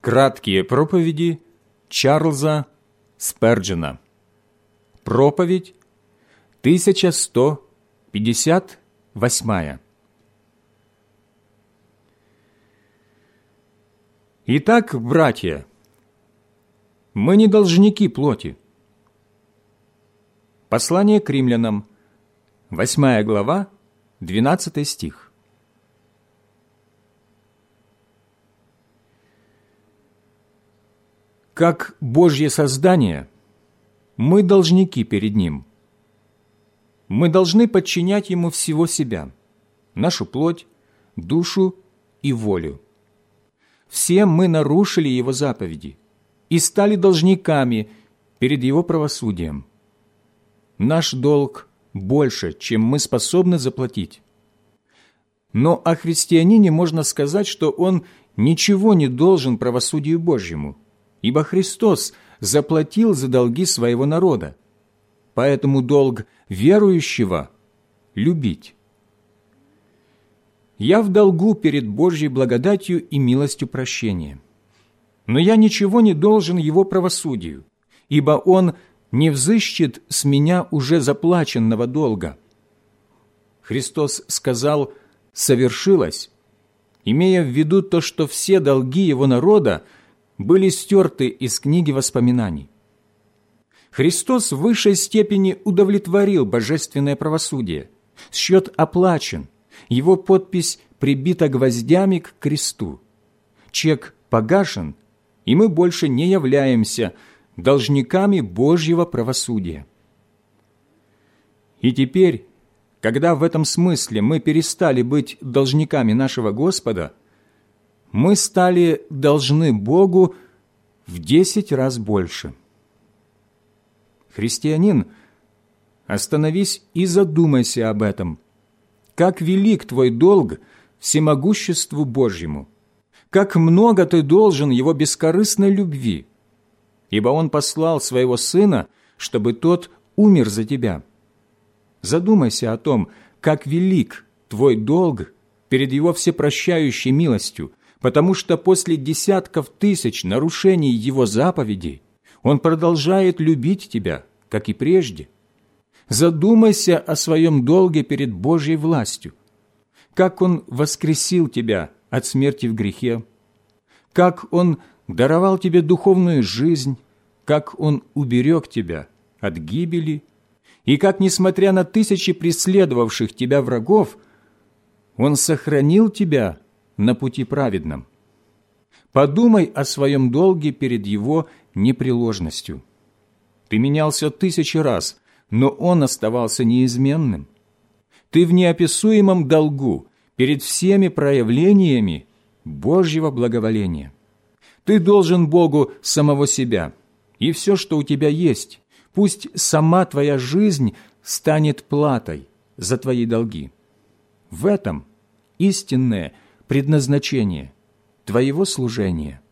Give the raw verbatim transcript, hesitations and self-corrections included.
Краткие проповеди Чарльза Сперджена. Проповедь тысяча сто пятьдесят восьмая. Итак, братья, мы не должники плоти. Послание к римлянам, восьмая глава, двенадцатый стих. Как Божье создание, мы должники перед Ним. Мы должны подчинять Ему всего себя, нашу плоть, душу и волю. Все мы нарушили Его заповеди и стали должниками перед Его правосудием. Наш долг больше, чем мы способны заплатить. Но о христианине можно сказать, что он ничего не должен правосудию Божьему, ибо Христос заплатил за долги своего народа, поэтому долг верующего – любить. Я в долгу перед Божьей благодатью и милостью прощения, но я ничего не должен Его правосудию, ибо Он не взыщет с меня уже заплаченного долга. Христос сказал «совершилось», имея в виду то, что все долги Его народа были стерты из книги воспоминаний. Христос в высшей степени удовлетворил божественное правосудие. Счет оплачен, Его подпись прибита гвоздями к кресту. Чек погашен, и мы больше не являемся должниками Божьего правосудия. И теперь, когда в этом смысле мы перестали быть должниками нашего Господа, мы стали должны Богу в десять раз больше. Христианин, остановись и задумайся об этом. Как велик твой долг всемогуществу Божьему, как много ты должен Его бескорыстной любви, ибо Он послал Своего Сына, чтобы Тот умер за тебя. Задумайся о том, как велик твой долг перед Его всепрощающей милостью, потому что после десятков тысяч нарушений Его заповедей Он продолжает любить тебя, как и прежде. Задумайся о своем долге перед Божьей властью, как Он воскресил тебя от смерти в грехе, как Он даровал тебе духовную жизнь, как Он уберег тебя от гибели, и как, несмотря на тысячи преследовавших тебя врагов, Он сохранил тебя на пути праведном. Подумай о своем долге перед Его непреложностью. Ты менялся тысячи раз, но Он оставался неизменным. Ты в неописуемом долгу перед всеми проявлениями Божьего благоволения. Ты должен Богу самого себя, и все, что у тебя есть, пусть сама твоя жизнь станет платой за твои долги. В этом истинное предназначение твоего служения.